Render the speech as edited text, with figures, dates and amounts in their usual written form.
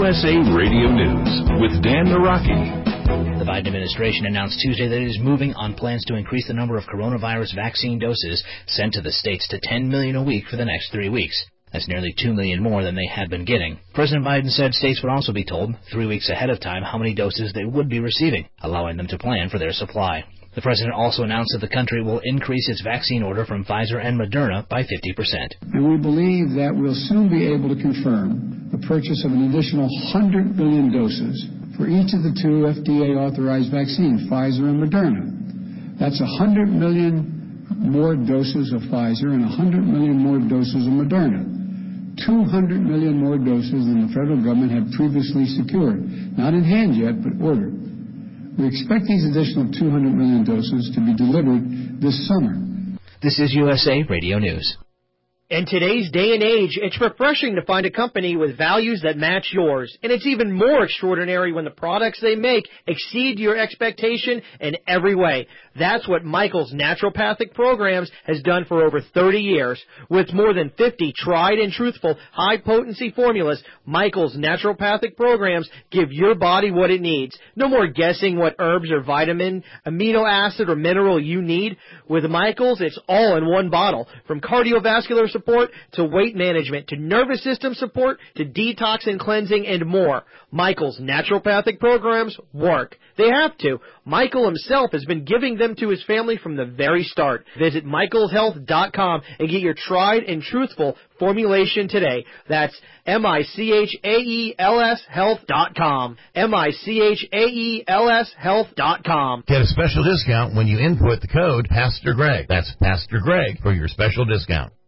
USA Radio News with Dan Naraki. The Biden administration announced Tuesday that it is moving on plans to increase the number of coronavirus vaccine doses sent to the states to 10 million a week for the next 3 weeks. That's nearly 2 million more than they had been getting. President Biden said states would also be told 3 weeks ahead of time how many doses they would be receiving, allowing them to plan for their supply. The president also announced that the country will increase its vaccine order from Pfizer and Moderna by 50%. And we believe that we'll soon be able to confirm the purchase of an additional 100 million doses for each of the two FDA-authorized vaccines, Pfizer and Moderna. That's 100 million more doses of Pfizer and 100 million more doses of Moderna. 200 million more doses than the federal government had previously secured. Not in hand yet, but ordered. We expect these additional 200 million doses to be delivered this summer. This is USA Radio News. In today's day and age, it's refreshing to find a company with values that match yours. And it's even more extraordinary when the products they make exceed your expectation in every way. That's what Michael's Naturopathic Programs has done for over 30 years. With more than 50 tried and truthful high-potency formulas, Michael's Naturopathic Programs give your body what it needs. No more guessing what herbs or vitamin, amino acid, or mineral you need. With Michael's, it's all in one bottle. From cardiovascular support to weight management to nervous system support to detox and cleansing and more. Michael's Naturopathic Programs work. They have to. Michael himself has been giving them to his family from the very start. Visit michaelshealth.com and get your tried and truthful formulation today. That's MICHAELS health.com. MICHAELS health.com. Get a special discount when you input the code Pastor Greg. That's Pastor Greg for your special discount.